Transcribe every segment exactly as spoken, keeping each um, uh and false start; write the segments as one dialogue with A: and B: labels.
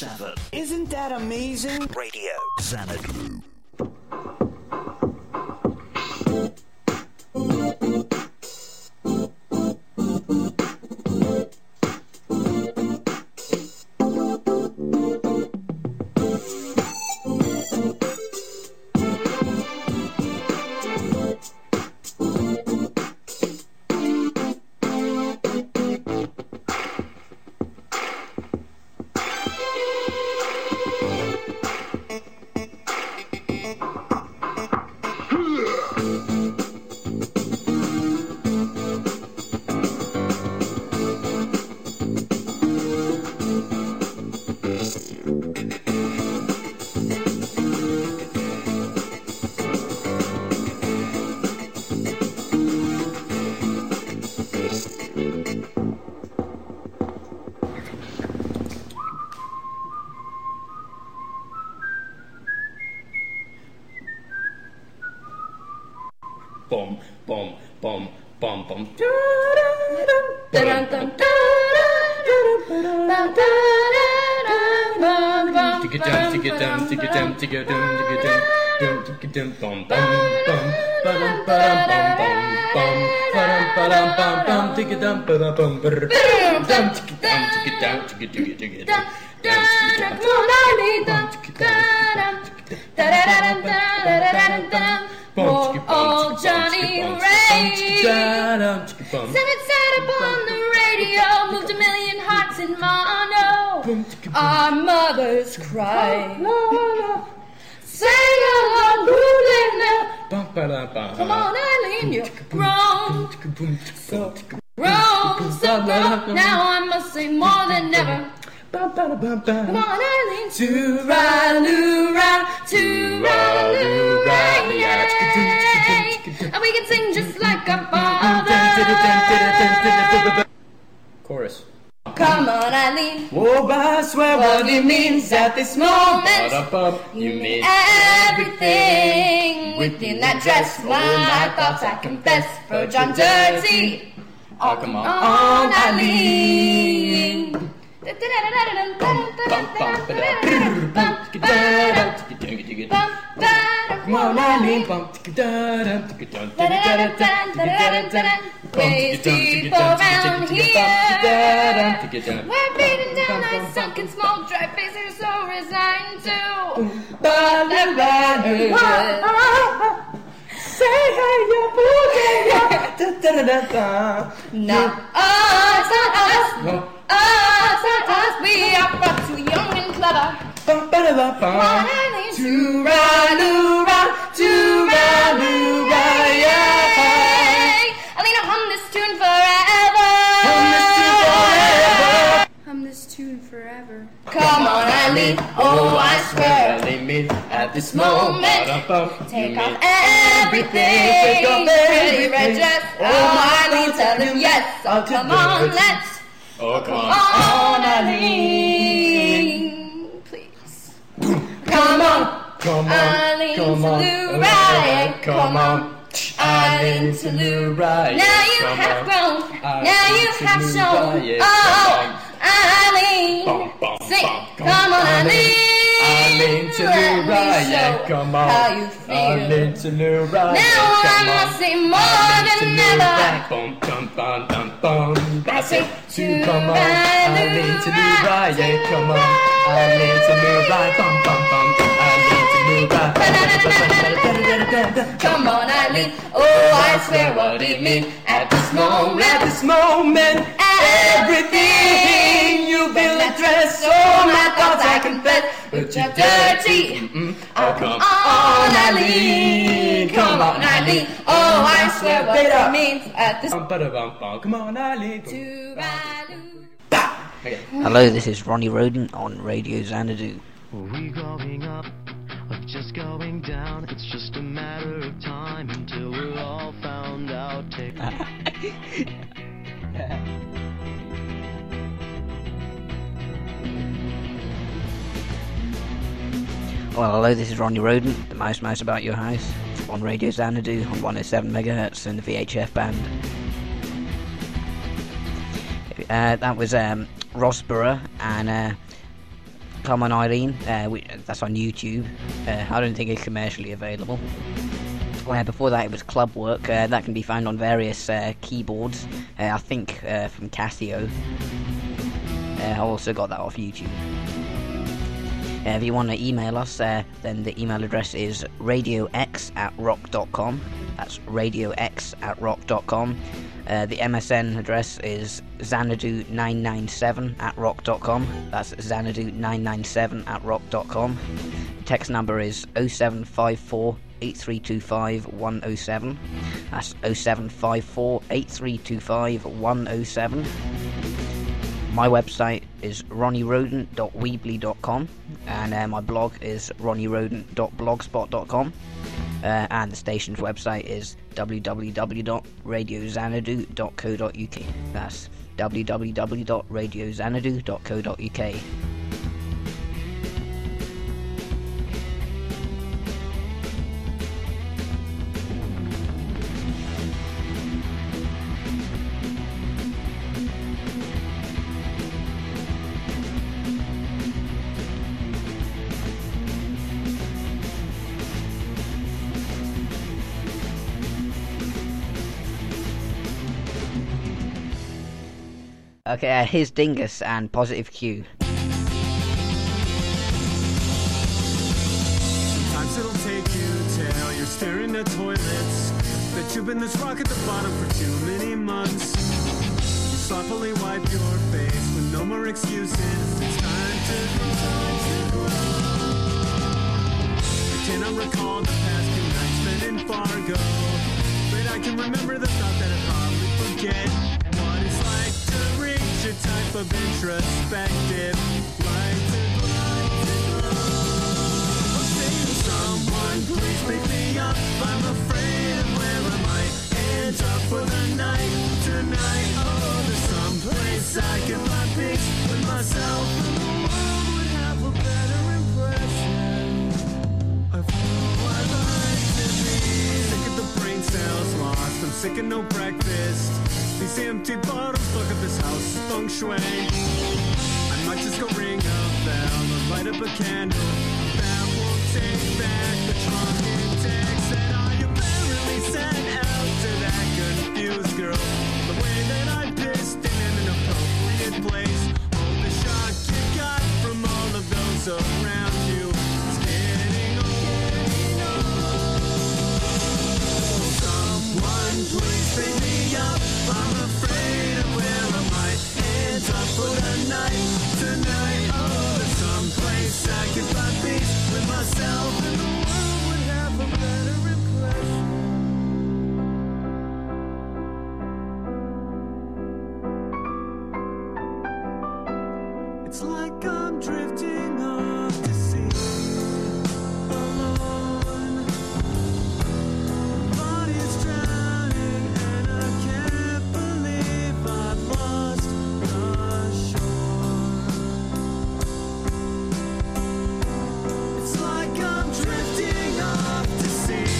A: seven.
B: Isn't that amazing?
A: Radio Xanadu.
C: Bum, bum, bum, bum, bum.
D: Poor old Johnny Ray. Said it said upon the radio, moved a million hearts in mono. Our mothers cry. Say hallelujah now. Come on, Eileen, you're grown. So grown, so grown. Now I must say more than ever. Come on, Eileen. To-ra-loo-ra, to-ra-loo-ra, yeah. And we can sing just like our father.
C: Chorus.
D: Come on, Eileen.
C: Oh, I swear
D: What it means at this moment.
C: You mean
D: everything within that dress. My thoughts I confess for John Dirty.
C: Oh, come on,
D: on, Eileen.
C: Come on, Eileen.
D: Ways deep around here. We're beaten down, I sunk in small dry faces, so resigned to. But the better.
C: Say hey, you booty,
D: Not us, not us, us, not us. We are far too young and clever. Come on, Eileen. To-ra-loo-ra, to-ra-loo-ra, yeah. Eileen, I'll hum this tune forever. Hum this tune forever. Come on, Eileen. Oh, I swear.
C: At this
D: moment, take off everything.
C: Take off
D: Pretty red
C: everything.
D: dress. Oh, Eileen, tell him yes. Oh, come on, let's.
C: Oh, come
D: Come
C: on.
D: on, Eileen. Please. Come on.
C: Come on.
D: Eileen
C: Come on.
D: Telluride.
C: Come on.
D: Eileen Telluride. Now you
C: Come
D: have
C: on.
D: grown.
C: Eileen
D: Now you have shown.
C: Telluride.
D: Oh,
C: Bum,
D: Eileen.
C: bum,
D: Sing.
C: bum,
D: Come on, Eileen.
C: Eileen Telluride.
D: Let me show
C: Come on.
D: how you feel.
C: Eileen Telluride.
D: Now I must say more than ever.
C: Bum, bum, bum, bum, bum.
D: I say
C: to come on. Eileen Telluride. Come on. Eileen Telluride. Bum, bum, bum. Eileen Telluride.
D: Come on, Eileen. Oh, I swear what it means at this moment.
C: At this moment, everything you feel a dress.
D: So my thoughts I confess, but you're dirty.
C: Oh, come
D: on, Eileen. Come on, Eileen. Oh, I swear what it means at this
C: Come on, Eileen.
E: Hello, this is Ronnie Roden on Radio Xanadu.
F: Are we going up or just going down? It's just a matter of time until we're all found out. Take
E: Well, hello, this is Ronnie Roden, the Mouse Mouse About Your House, on Radio Xanadu on one oh seven megahertz and the V H F band. Uh, that was um, Rossborough and uh, Come On Irene, uh, we, that's on YouTube. Uh, I don't think it's commercially available. Uh, before that, it was Club Work. Uh, that can be found on various uh, keyboards. Uh, I think uh, from Casio. Uh, I also got that off YouTube. Uh, if you want to email us, uh, then the email address is radiox at rock dot com. That's radiox at rock dot com. Uh, the M S N address is xanadu nine nine seven at rock dot com. That's xanadu nine nine seven at rock dot com. The text number is oh seven five four eight three two five one oh seven. That's oh seven five four eight three two five one oh seven. My website is ronnie rodent dot weebly dot com, and uh, my blog is ronnie rodent dot blogspot dot com, uh, and the station's website is w w w dot radio xanadu dot co dot u k. That's w w w dot radio xanadu dot co dot u k. Okay, uh, here's Dingus and Positive Q.
G: Sometimes it'll take you till you're staring at toilets, that you've been this rock at the bottom for too many months. You sloppily wipe your face with no more excuses. It's time to grow. I cannot recall the past few nights spent in Fargo, but I can remember the thought that I'd probably forget what it's like to reach a type of introspective light to glow. I'm saying, someone please pick me up, I'm afraid of where I might end up for the night tonight. Oh, there's some place I can find peace with myself, and the world would have a better impression of who I'd like to be. Sick of the brain cells lost, I'm sick of no breakfast. These empty bottles fuck up this house, feng shui. I might just go ring a bell or light up a candle. That won't take back the drunken text that I apparently sent out to that confused girl. The way that I pissed in an inappropriate place. Oh, the shock you got from all of those around you is getting old. Someone please pick me up, I'm afraid of where I might end up for the night tonight. Oh, there's some place I can find peace with myself, and the world would have a better impression. It's like I'm drifting off to sea, alone. My body's drowning, and I can't believe I've lost the shore. It's like I'm drifting off to sea.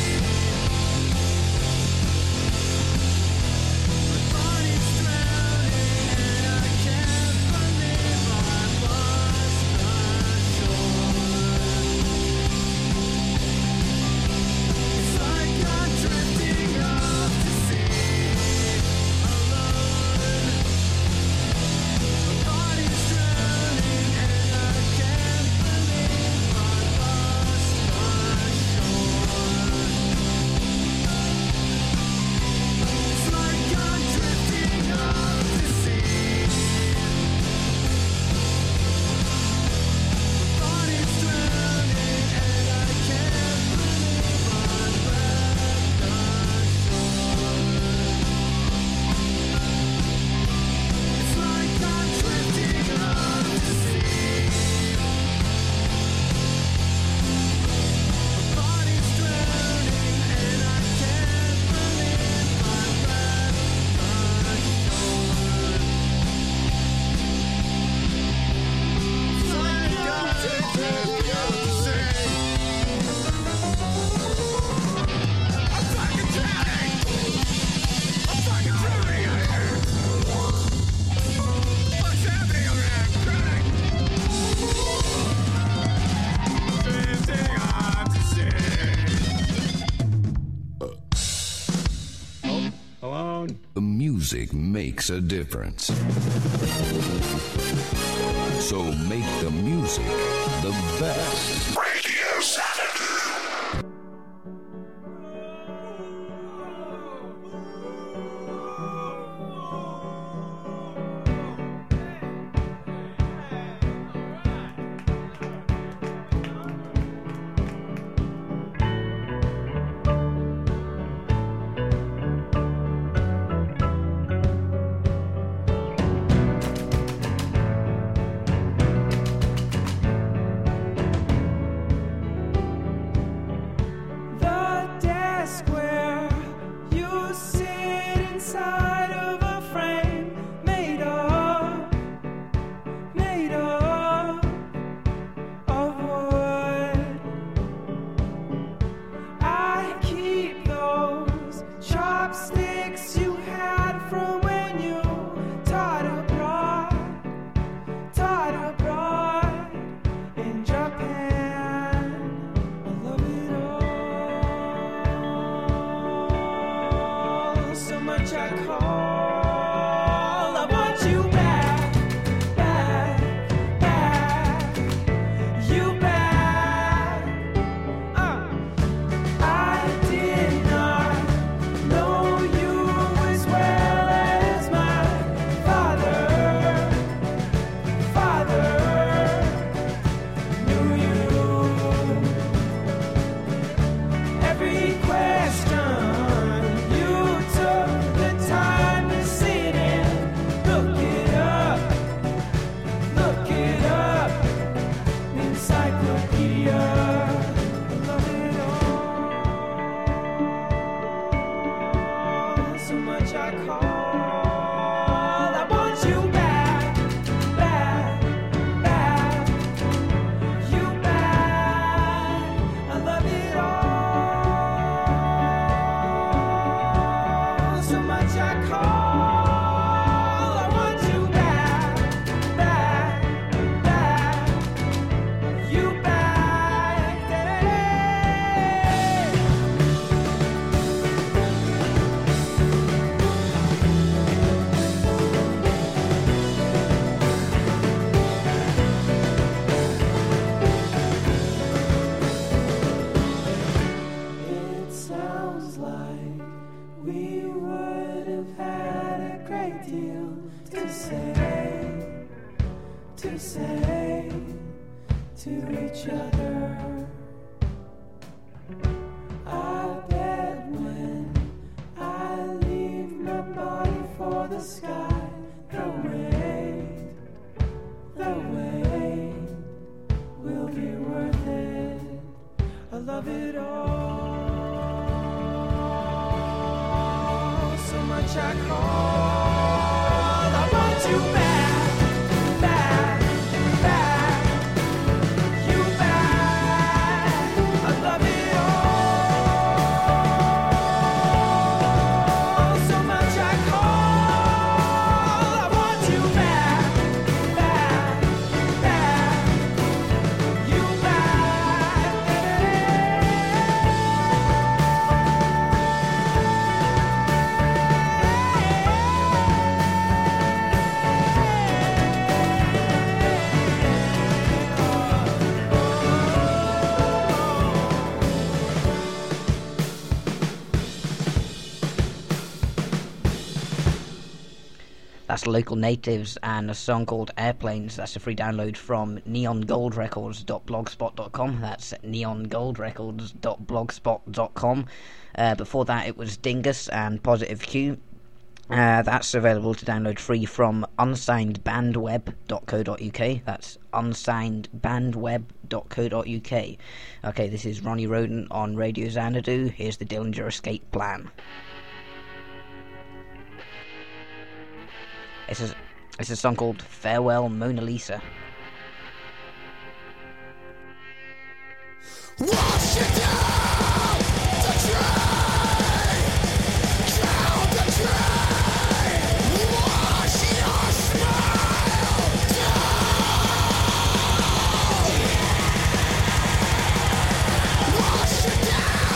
G: My body's drowning, and I can't believe I've lost the shore.
A: makes a difference. So make the music the best. Radio Xanadu.
E: That's Local Natives and a song called Airplanes. That's a free download from neon gold records dot blogspot dot com. That's neon gold records dot blogspot dot com. Uh, before that, it was Dingus and Positive Q. Uh, that's available to download free from unsigned band web dot co dot uk. That's unsigned band web dot co dot uk. Okay, this is Ronnie Roden on Radio Xanadu. Here's the Dillinger Escape Plan. It's a, it's a song called Farewell Mona Lisa.
H: Wash it down the drain, count the drain, wash your smile down, wash it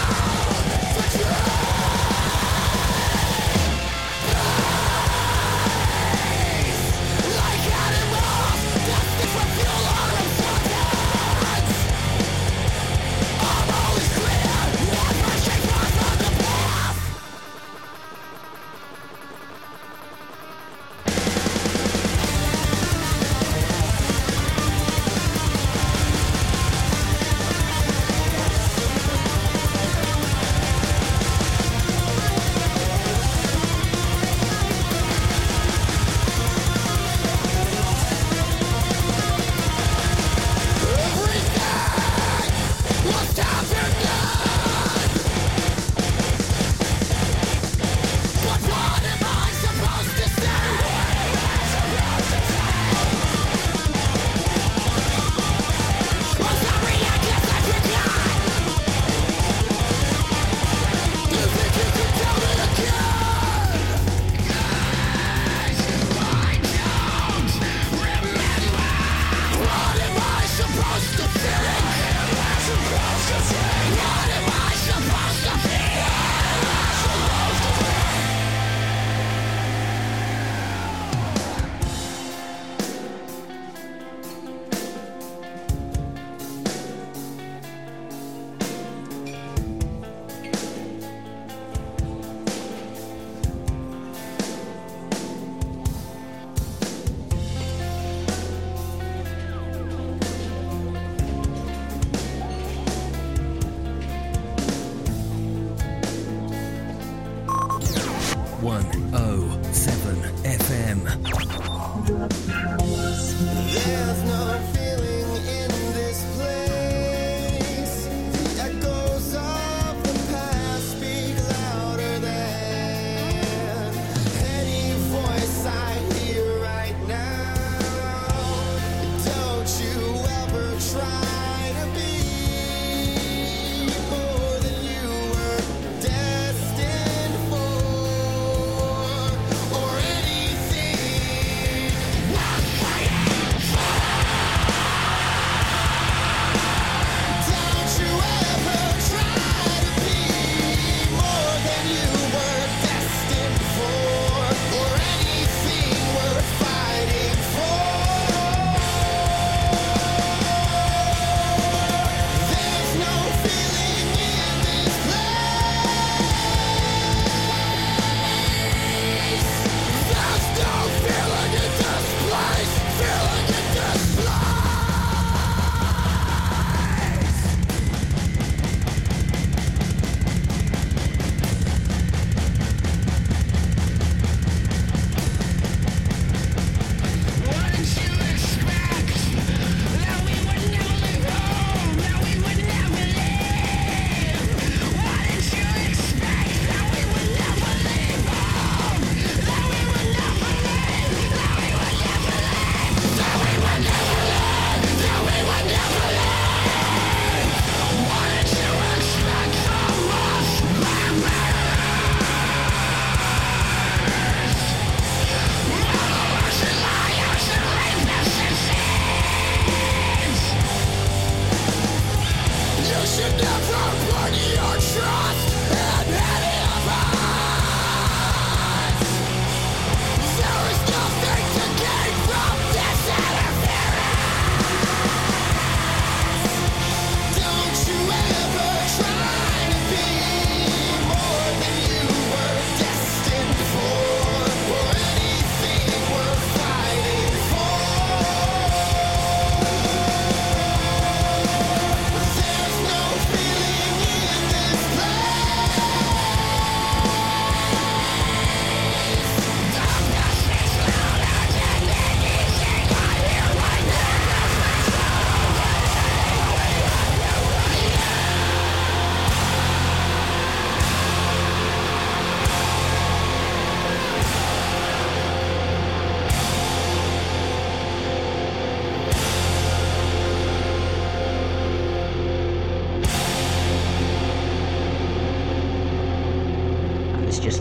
H: down the drain.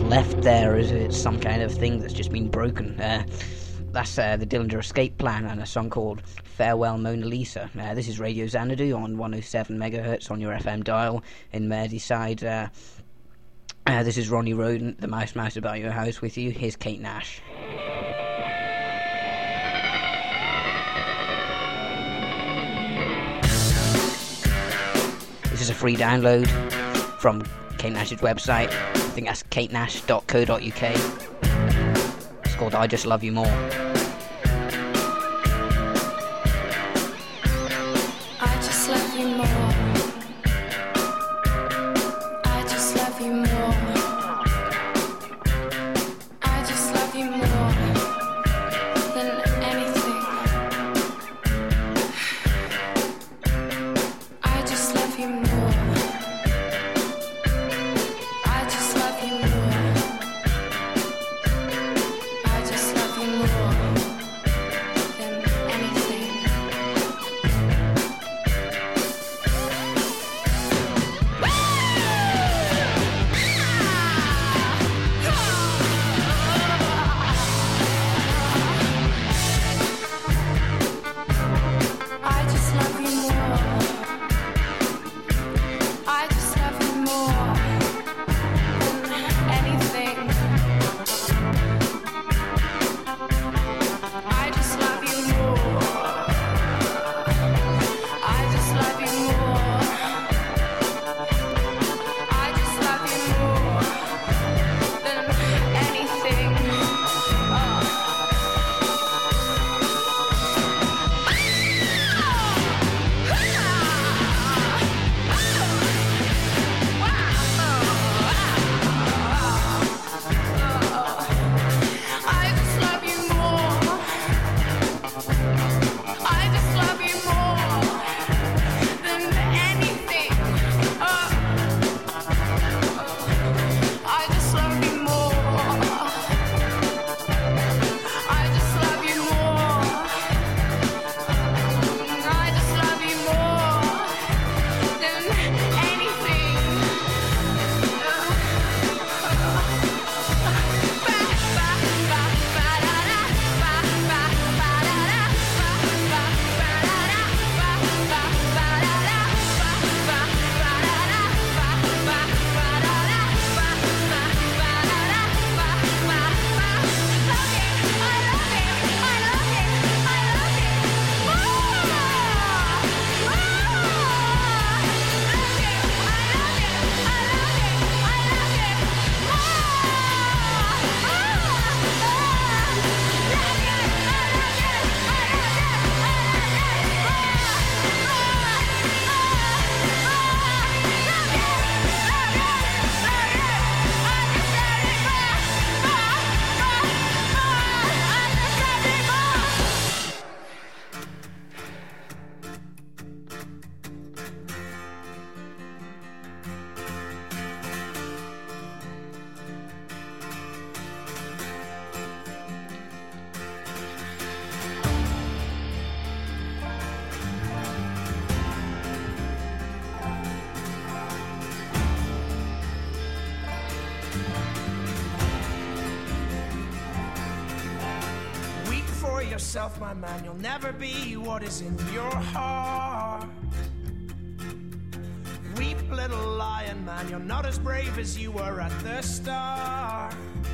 E: left there as it's some kind of thing that's just been broken. Uh, that's uh, the Dillinger Escape Plan and a song called Farewell Mona Lisa. Uh, this is Radio Xanadu on one oh seven megahertz on your F M dial in Merseyside. Uh, uh, this is Ronnie Roden, the Mouse Mouse About Your House with you. Here's Kate Nash. This is a free download from Kate Nash's website. I think that's kate nash dot co dot uk. It's called I Just Love You More.
H: I just love you more. I just love you more. I just love you more than anything. I just love you more. I just love you more. I just love you more than anything. I just love you more. I just love you more than anything. I just love you more. I just love you more. I just love you more than anything. I just love you more. I just love you more than anything. Oh. I just love you more. I just love you more. I just love you more than anything.
B: Weep for yourself, my man. You'll never be what is in your heart. Weep, little lion man. You're not as brave as you were at the start.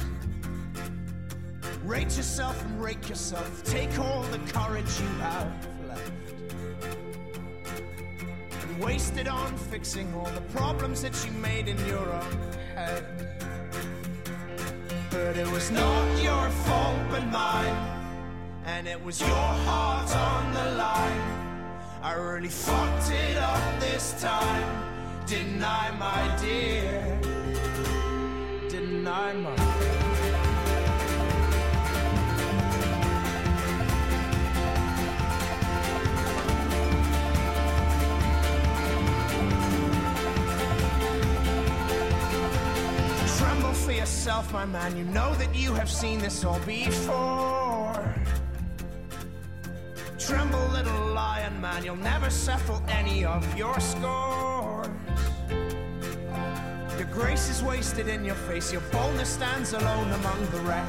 B: Rate yourself and rake yourself. Take all the courage you have left and waste it on fixing all the problems that you made in your own head. But it was not your fault but mine, and it was your heart on the line. I really fucked it up this time, didn't I, my dear? Didn't I, my dear? Tremble for yourself, my man. You know that you have seen this all before. Tremble, little lion man. You'll never settle any of your scores. Your grace is wasted in your face, your boldness stands alone among the wreck.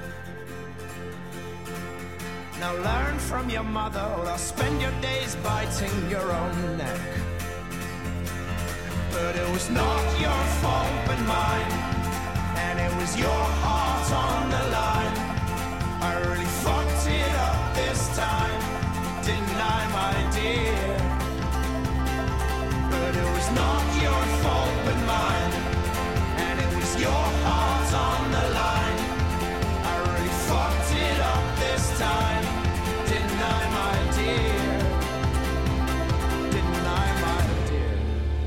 B: Now learn from your mother, or I'll spend your days biting your own neck. But it was not your fault but mine, and it was your heart on the line. I really fucked it up this time, didn't I, my dear? But it was not your fault but mine, and it was your heart on the line. I really fucked it up this time, didn't I, my dear? Didn't I, my dear?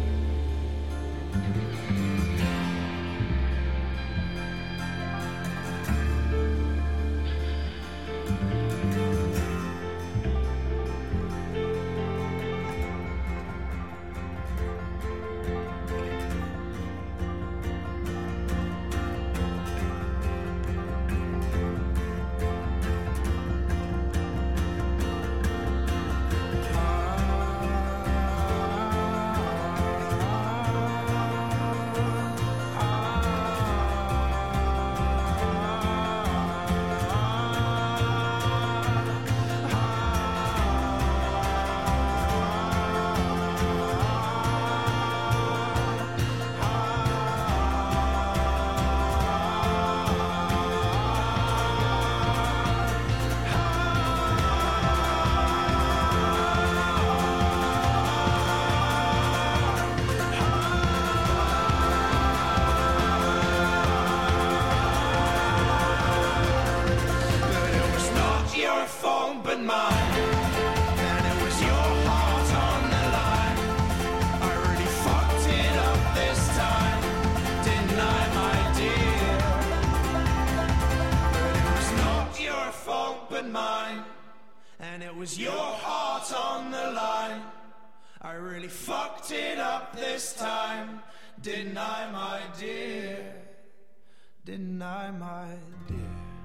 B: Didn't I, my dear? Didn't I, my dear?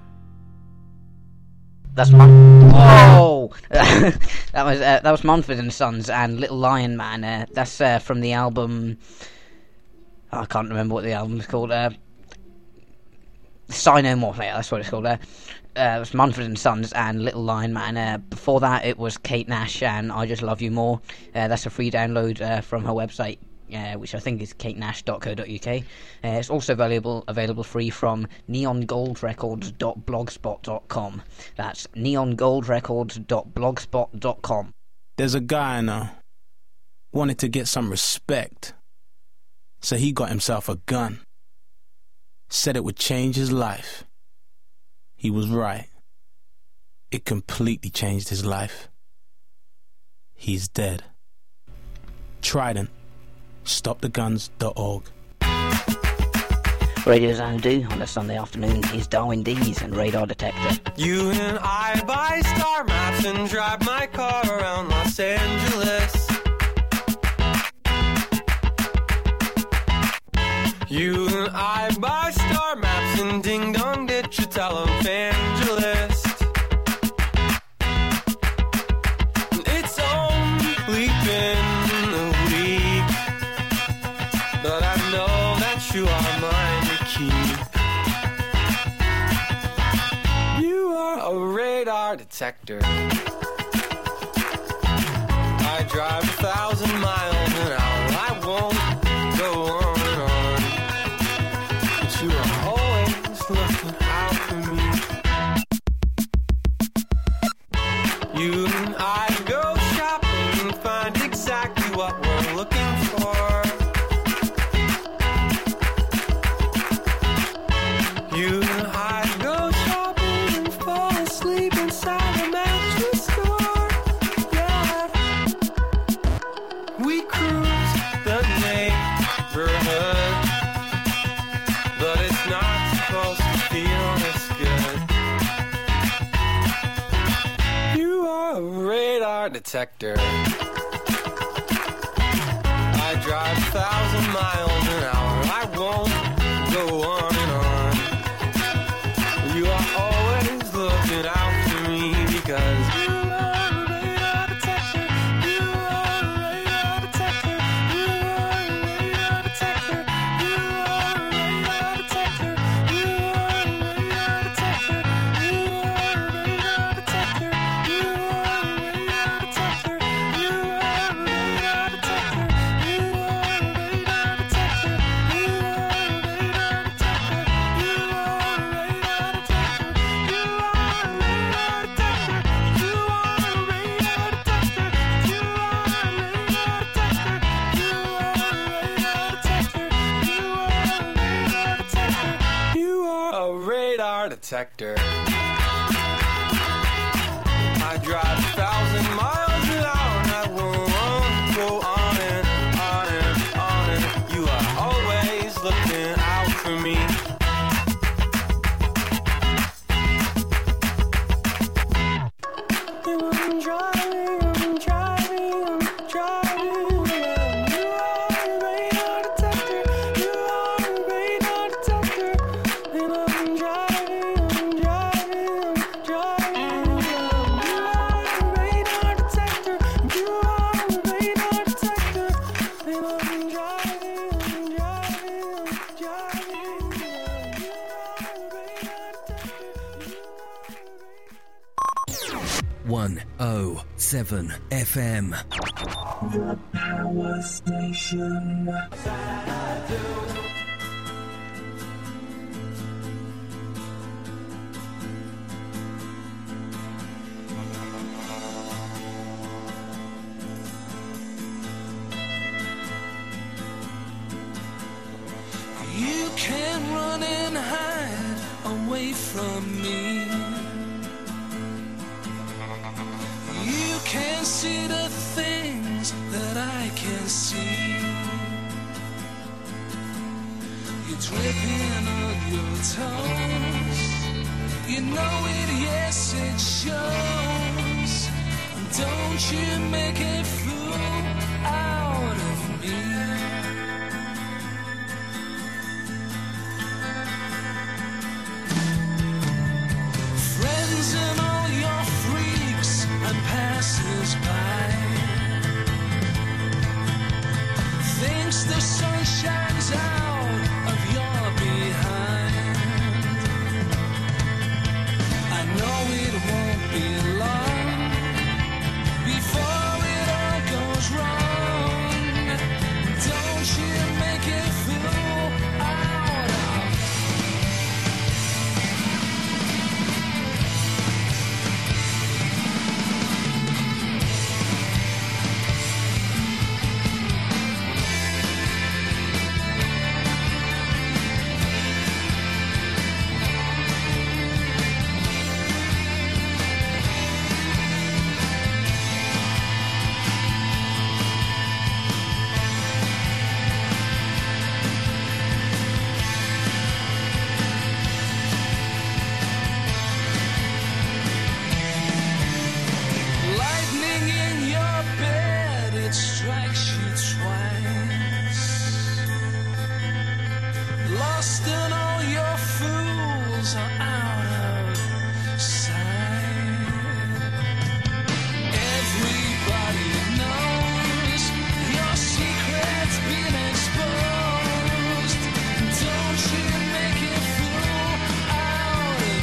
E: That's Mon- Whoa! that was uh, that was Mumford and Sons and Little Lion Man. Uh, that's uh, from the album. Oh, I can't remember what the album's called. Uh, Sinomorphia. That's what it's called. Uh, uh, it was Mumford and Sons and Little Lion Man. Uh, before that, it was Kate Nash and I Just Love You More. Uh, that's a free download uh, from her website. Uh, which I think is kate nash dot co dot uk. Uh, it's also available available free from neon gold records dot blogspot dot com. That's neon gold records dot blogspot dot com.
I: There's a guy I know, wanted to get some respect, so he got himself a gun. Said it would change his life. He was right. It completely changed his life. He's dead. Trident. stop the guns dot org.
E: Radio Xanadu on a Sunday afternoon is Darwin Dees and Radar Detector.
J: You and I buy star maps and drive my car around Los Angeles. You and I buy star maps and ding dong ditch a televangelist. It's only been a week, but I know that you are mine to keep. You are a radar detector. I drive a thousand miles an hour. I won't go on and on, but you are always looking out for me. You and I go shopping and find exactly what we're looking for. You and I go shopping and fall asleep inside a mattress store. Yeah, we cruise the neighborhood, but it's not supposed to feel this good. You are a radar detector. I drive a thousand miles an hour. I won't go on and on. You are always looking out for me because you are a radar detector. You are a radar detector. You are a radar detector. You are detector. I drive a thousand miles an hour and I won't go on and on and on and you are always looking out for me. I'm driving, I'm driving, I'm driving. You are a radar detector, you are a radar detector. And I'm driving, I'm driving, I'm driving. You are a radar detector, you are a radar detector. And I'm driving, I'm driving, I'm driving. You are a radar detector.
A: one oh seven F M.
B: The Power Station.
K: You can run and hide away from me. You can see the things that I can see. You're dripping on your toes. You know it, yes, it shows. Don't you make a fool out of me. Friends and all your freaks and passers-by thinks the sun shines out of your behind. I know it won't be long before it all goes wrong. Don't you make a fool out of me. Lightning in your bed, it strikes you twice. Lost and all your fools are out of sight. Everybody knows your secret's been exposed. Don't you make a fool out of me.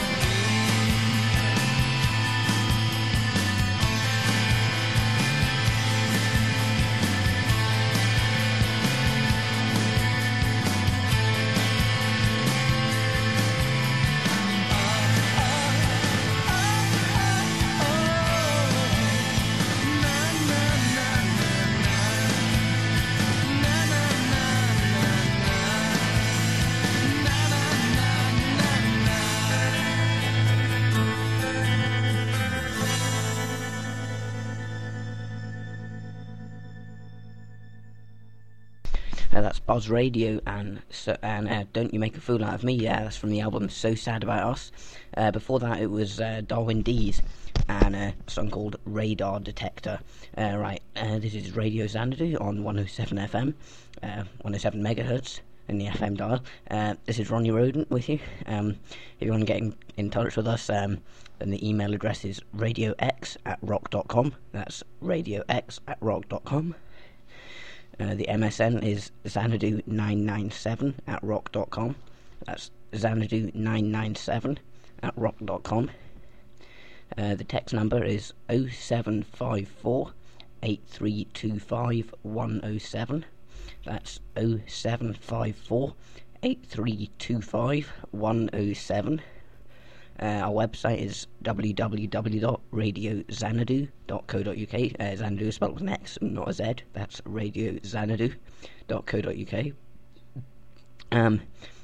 E: Uh, that's Buzz Radio and so, and uh, Don't You Make a Fool Out of Me. Yeah, that's from the album So Sad About Us. Uh, before that, it was uh, Darwin Dees and a song called Radar Detector. Uh, right, uh, this is Radio Xanadu on one oh seven F M, uh, one oh seven megahertz in the F M dial. Uh, this is Ronnie Rodent with you. Um, if you want to get in, in touch with us, um, then the email address is radiox at rock dot com. That's radiox at rock dot com. Uh, the M S N is Xanadu nine nine seven at rock dot com. That's Xanadu nine nine seven at rock dot com. Uh, the text number is oh seven five four eight three two five one oh seven. That's oh seven five four eight three two five one oh seven. Uh, our website is w w w dot radio xanadu dot co dot u k. Uh, Xanadu is spelled with an X, not a Z. That's radio xanadu dot co dot u k. Um,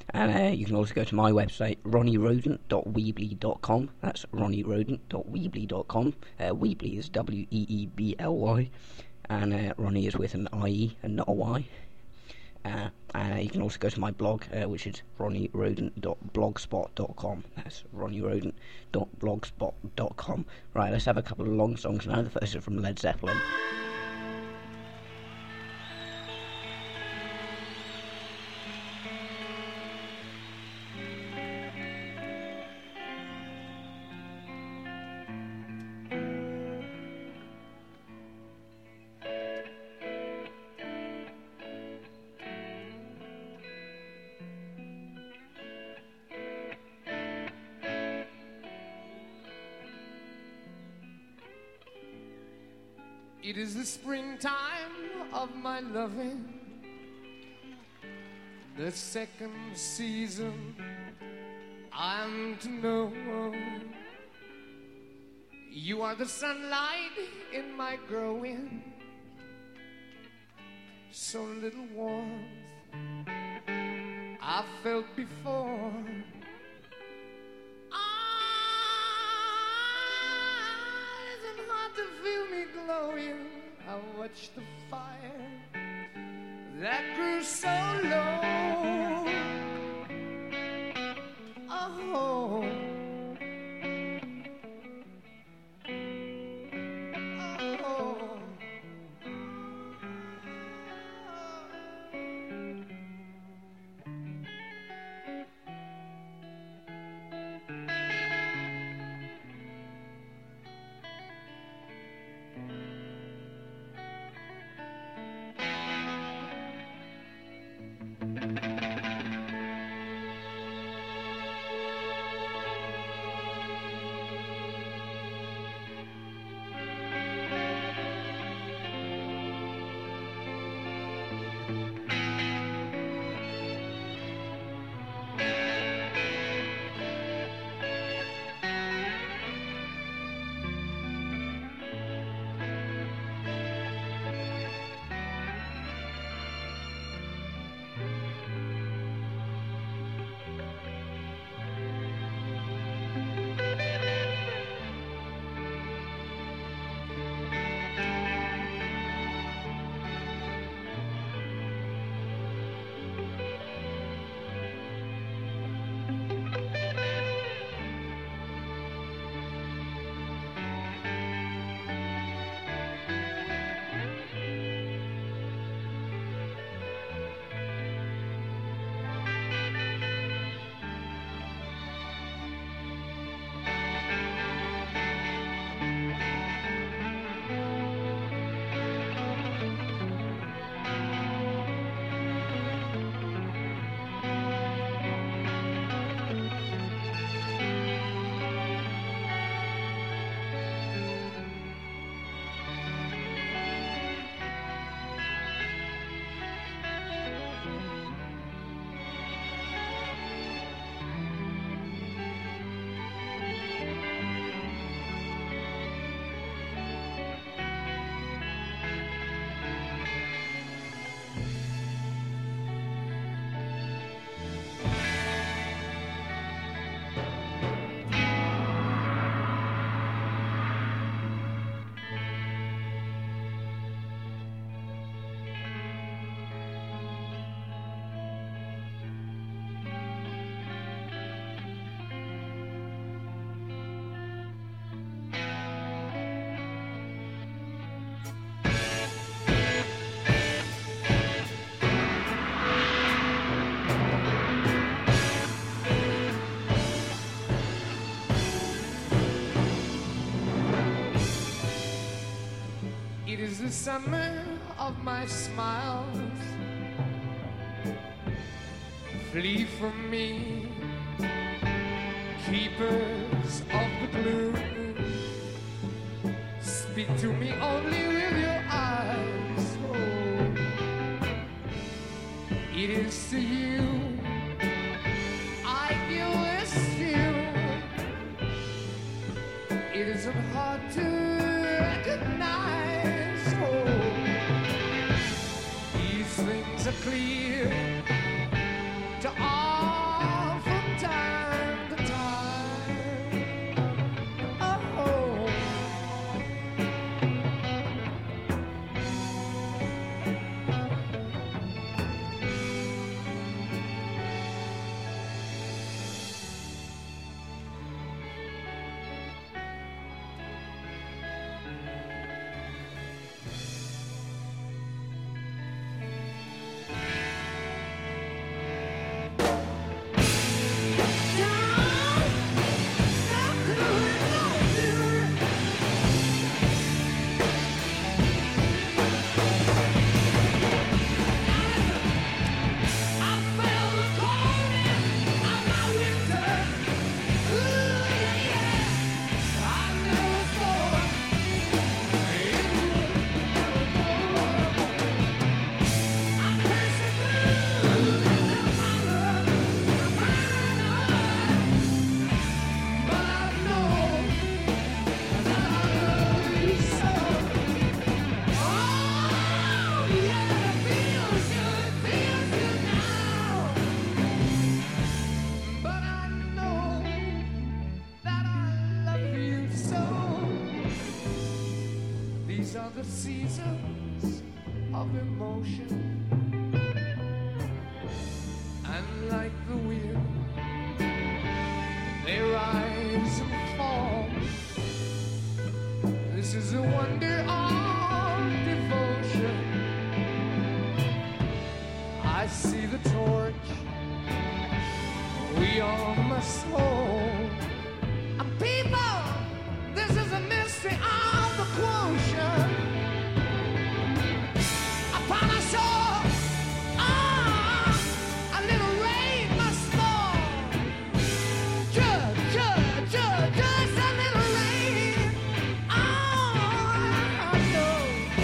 E: And uh, you can also go to my website, ronnie rodent dot weebly dot com. That's ronnie rodent dot weebly dot com. Uh, Weebly is W E E B L Y, and uh, Ronnie is with an I E and not a Y. Uh, uh, you can also go to my blog, uh, which is ronnie rodent dot blogspot dot com. That's ronnie rodent dot blogspot dot com. Right, let's have a couple of long songs now. The first is from Led Zeppelin.
L: It is the springtime of my loving, the second season I'm to know. You are the sunlight in my growing, so little warmth I felt before. To feel me glowing, I watched the fire that grew so low. Oh, oh. It is the summer of my smiles. Flee from me, keepers of the gloom. Speak to me only with your eyes. Oh, it is to you I give this tune. It isn't hard to recognize. Things are clear to all. These are the seasons of emotion. And like the wind, they rise and fall. This is a wonder of devotion. I see the torch we all must hold. And people, this is a mystery of the quotient. Upon a shore, ah, a little rain must fall. Just, just, just, just a little rain. Ah, I know.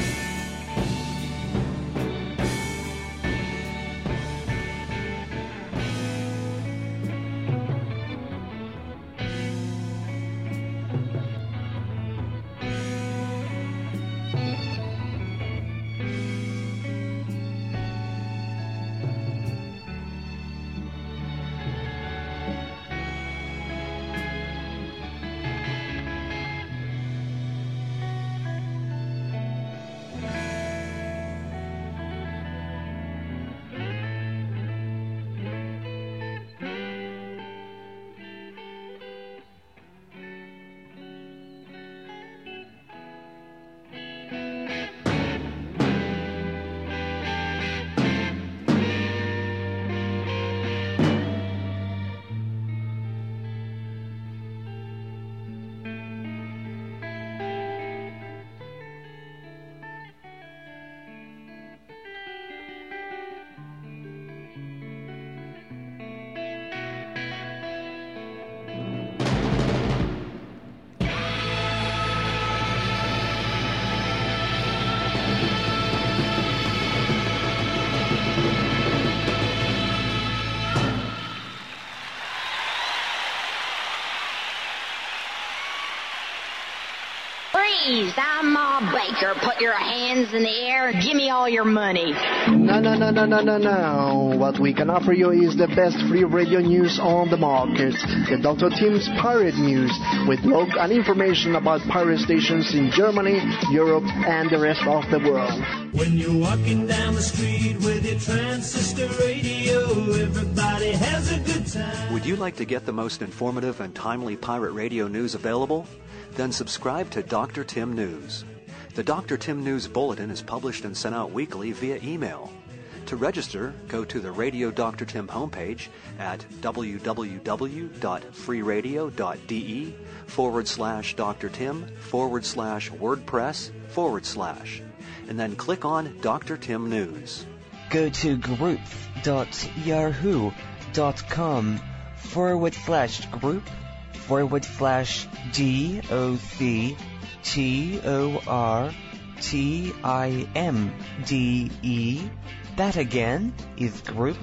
M: Freeze! I'm Ma Baker. Put your hands in the air and give me all your money.
N: No, no, no, no, no, no, no. What we can offer you is the best free radio news on the market. The Doctor Tim's Pirate News, with log and information about pirate stations in Germany, Europe, and the rest of the world.
O: When you're walking down the street with your transistor radio, everybody has a good time.
P: Would you like to get the most informative and timely pirate radio news available? Then subscribe to Doctor Tim News. The Doctor Tim News Bulletin is published and sent out weekly via email. To register, go to the Radio Doctor Tim homepage at www.freeradio.de forward slash Dr. Tim forward slash WordPress forward slash, and then click on Doctor Tim News.
Q: Go to group.yahoo.com forward slash group forward slash D O C T O R T I M D E. That again is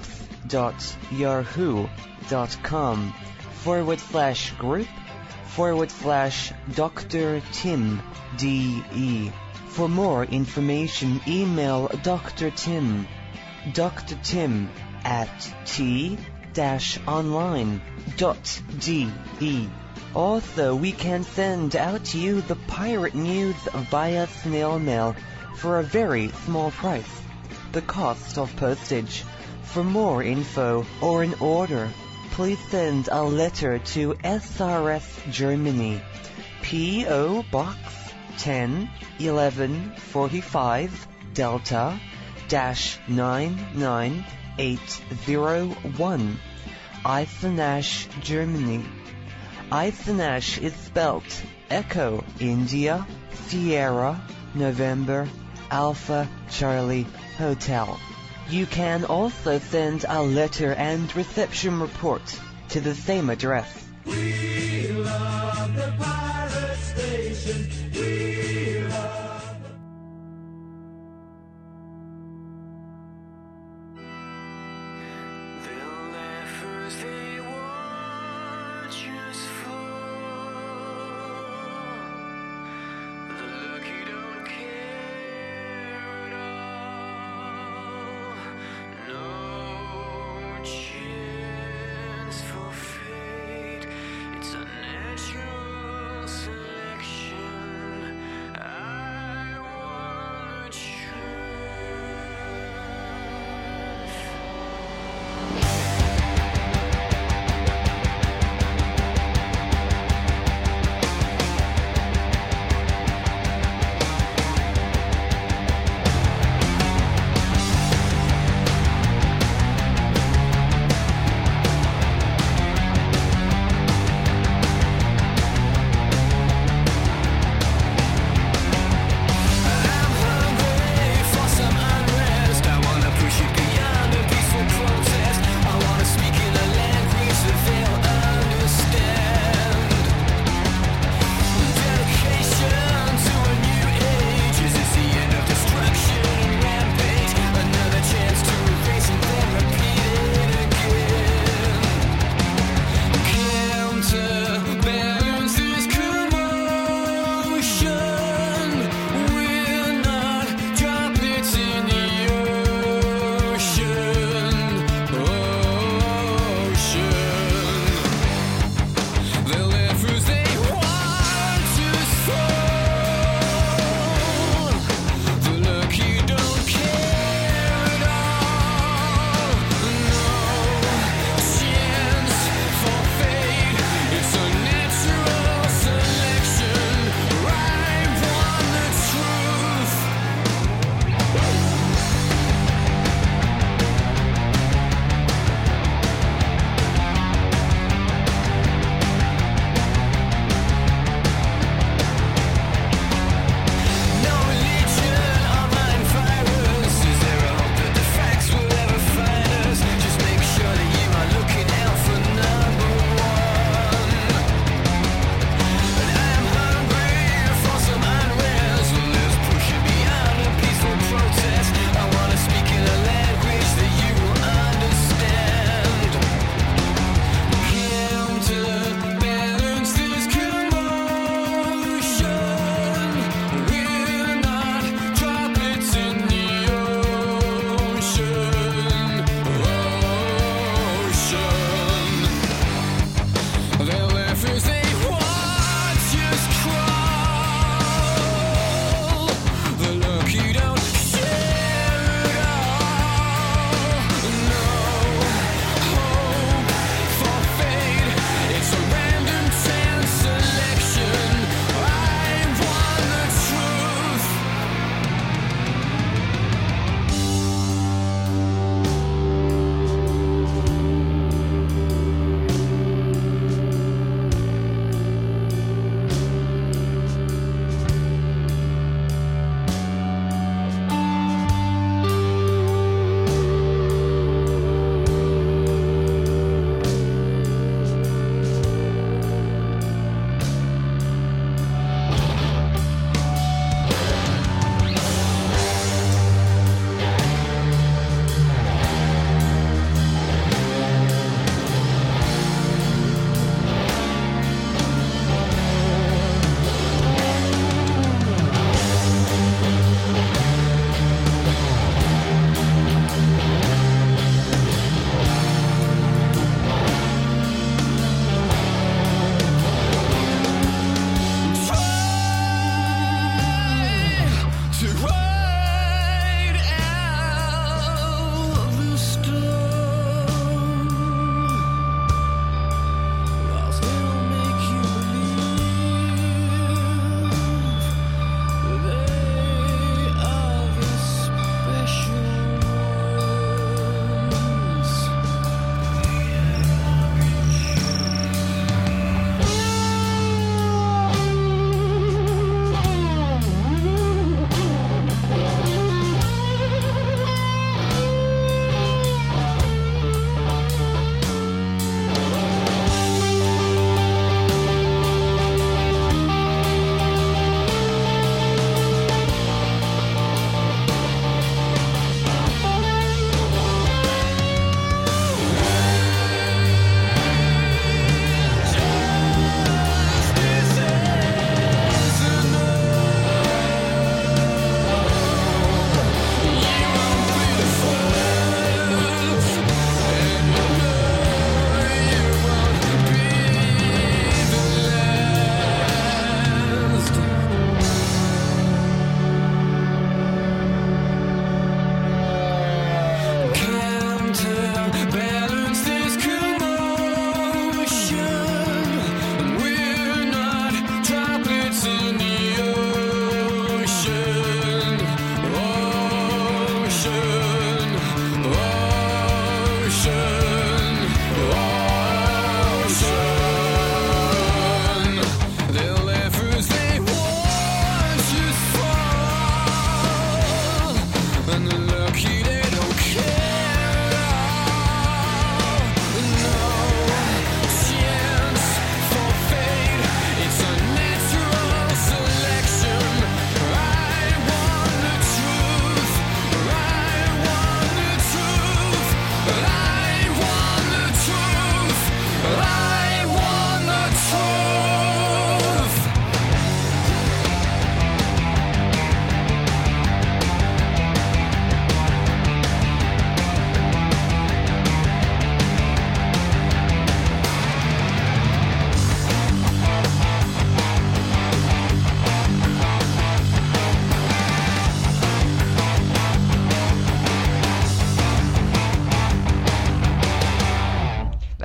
Q: groups.yahoo.com forward slash group forward slash Doctor Tim D E. For more information, email Doctor Tim, Doctor Tim at t dash online dot d e. Also, we can send out to you the pirate news via snail mail for a very small price, the cost of postage. For more info or an order, please send a letter to S R S Germany, P O Box ten eleven forty-five Delta dash nine nine eight zero one, Eisenach, Germany. Eisenach is spelt Echo India Sierra November Alpha Charlie Hotel. You can also send a letter and reception report to the same address.
O: We love the pirate station. We love the...
B: They'll laugh as they watch us fall. The lucky don't care at all. No chance for fate. It's a natural selection.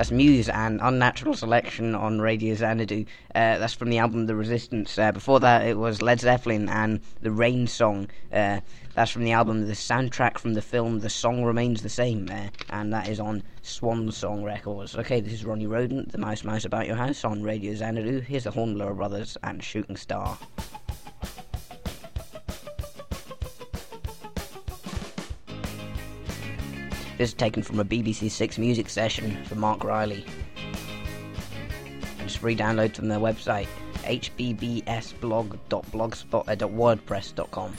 E: that's Muse and Unnatural Selection on Radio Xanadu. Uh, that's from the album The Resistance. Uh, before that, it was Led Zeppelin and The Rain Song. Uh, that's from the album The Soundtrack from the Film The Song Remains the Same. Uh, and that is on Swan Song Records. Okay, this is Ronnie Rodent, the Mouse Mouse About Your House on Radio Xanadu. Here's the Hornblower Brothers and Shooting Star. This is taken from a B B C Six music session for Mark Riley. And it's free download from their website, h b b s blog dot wordpress dot com.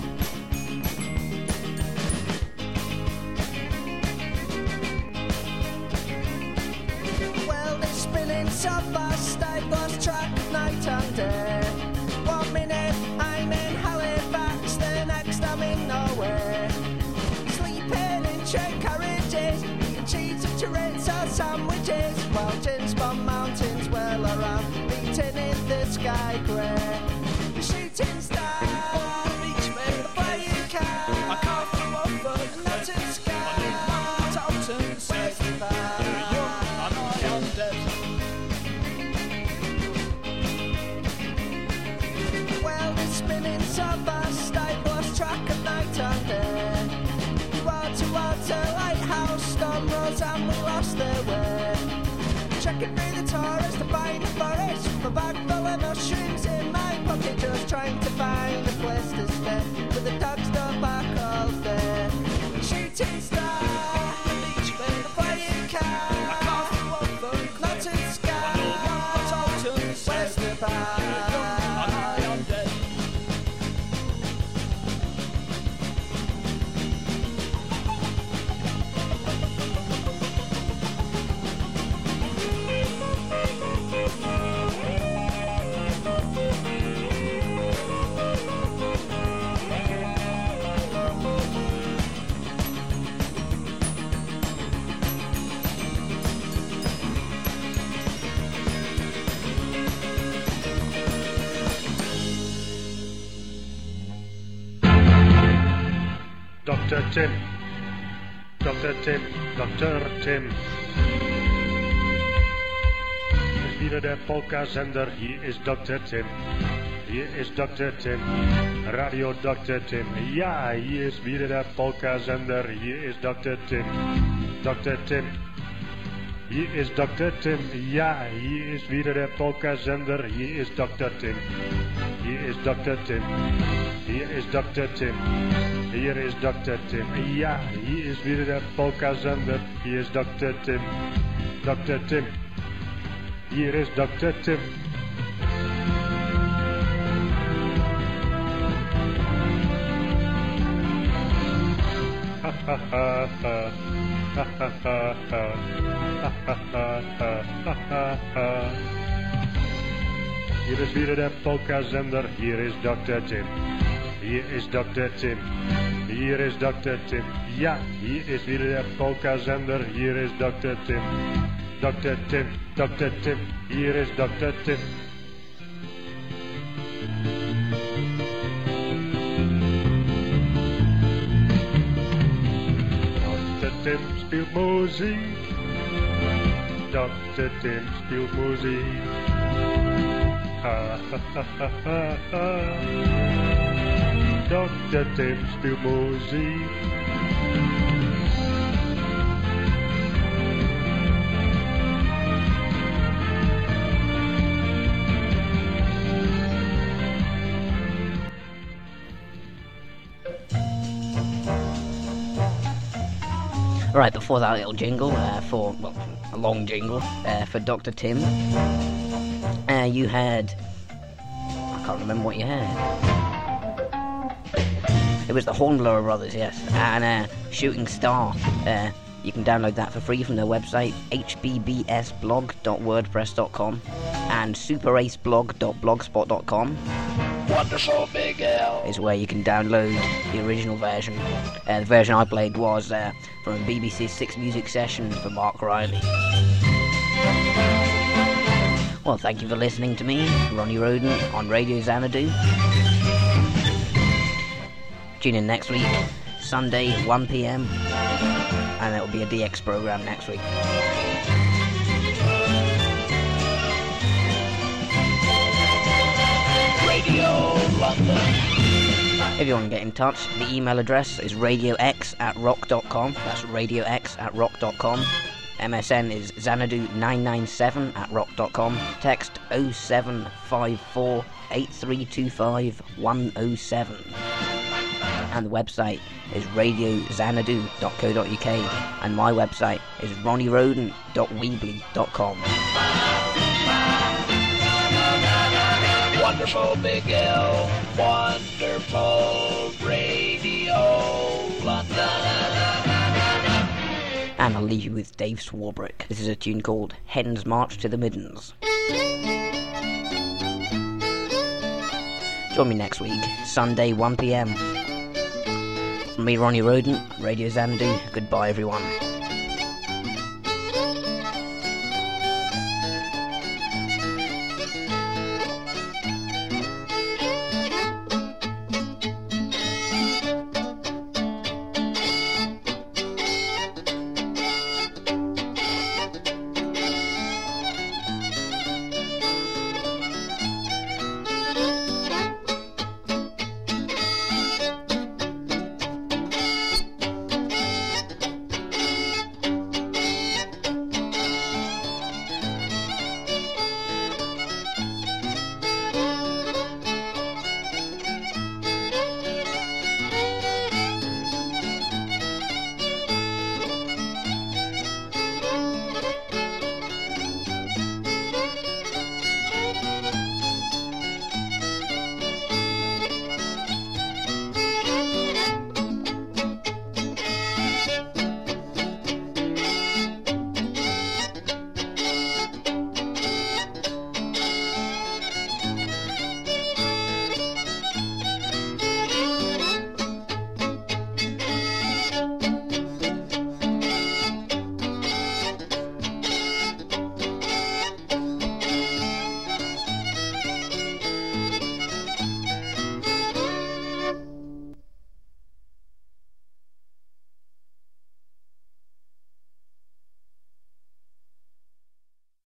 B: Well, they're spinning so fast, I've lost track of night and day. One minute I'm in Halifax, the next I'm in Norway. Sleeping in train carriages, eating cheese and chorizo sandwiches, while gins from mountains well around, meeting in the sky grey. The shooting star reach me the flying car. I can't come over and not in sky. Dalton says that and I am dead. Well, it's spinning so fast, I've lost track of night and day. We walked towards a lighthouse, storm rose and we lost their way. Checking through the tourist to find the forest, my bag full of mushrooms in my pocket, just trying to find a place to stay, but the dogs don't bark all day. Shooting star, reach me the flying car. I can't feel over, not in sky. Where's the bar?
R: Doctor Tim, Doctor Tim, Doctor Tim. Hier is wieder der Polka-Sender, hier ist Doktor Tim. Hier ist Doktor Tim, Radio Doktor Tim. Ja, hier ist wieder der Polka-Sender, hier ist Doktor Tim. Doktor Tim. Hier ist Doktor Tim, ja, hier ist wieder der Polka-Sender, hier ist Doktor Tim. Hier ist Doktor Tim, hier ist Doktor Tim. Hier is Doktor Tim. Ja, hier is weer de Polka-zender. Hier is Doktor Tim. Doktor Tim. Hier is Doktor Tim. Ha ha ha ha. Ha ha ha ha. Ha ha ha ha. Ha ha ha. Hier is weer de Polka-zender. Hier is Doktor Tim. Hier is Doktor Tim. Hier is Doktor Tim. Ja, hier is weer de Polka-zender. Hier is Doktor Tim. Doktor Tim, Doktor Tim. Hier is Doktor Tim. Doktor Tim speelt muziek. Doktor Tim speelt muziek. Ha ha ha ha ha ha. Doktor Tim speelt muziek.
E: Right, before that little jingle, uh, for, well, a long jingle, uh, for Doctor Tim, uh, you had, I can't remember what you had. It was the Hornblower Brothers, yes, and uh, Shooting Star. Uh, you can download that for free from their website, h b b s blog dot wordpress dot com and super ace blog dot blogspot dot com.
S: Wonderful, Big L.
E: Is where you can download the original version. Uh, the version I played was uh, from a B B C Six music session for Mark Riley. Well, thank you for listening to me, Ronnie Rodent, on Radio Xanadu. Tune in next week, Sunday, one p m, and there will be a D X program next week.
S: Radio London.
E: If you want to get in touch, the email address is radiox at rock dot com. That's radiox at rock dot com. M S N is Xanadu nine nine seven at rock dot com. Text oh seven five four eight three two five one oh seven. And the website is radio xanadu dot co dot uk, and my website is ronnie roden dot weebly dot com.
S: Wonderful Big L, wonderful Radio London.
E: And I'll leave you with Dave Swarbrick. This is a tune called Hen's March to the Middens. Join me next week, Sunday one p m. From me, Ronnie Roden, Radio Xanadu. Goodbye, everyone.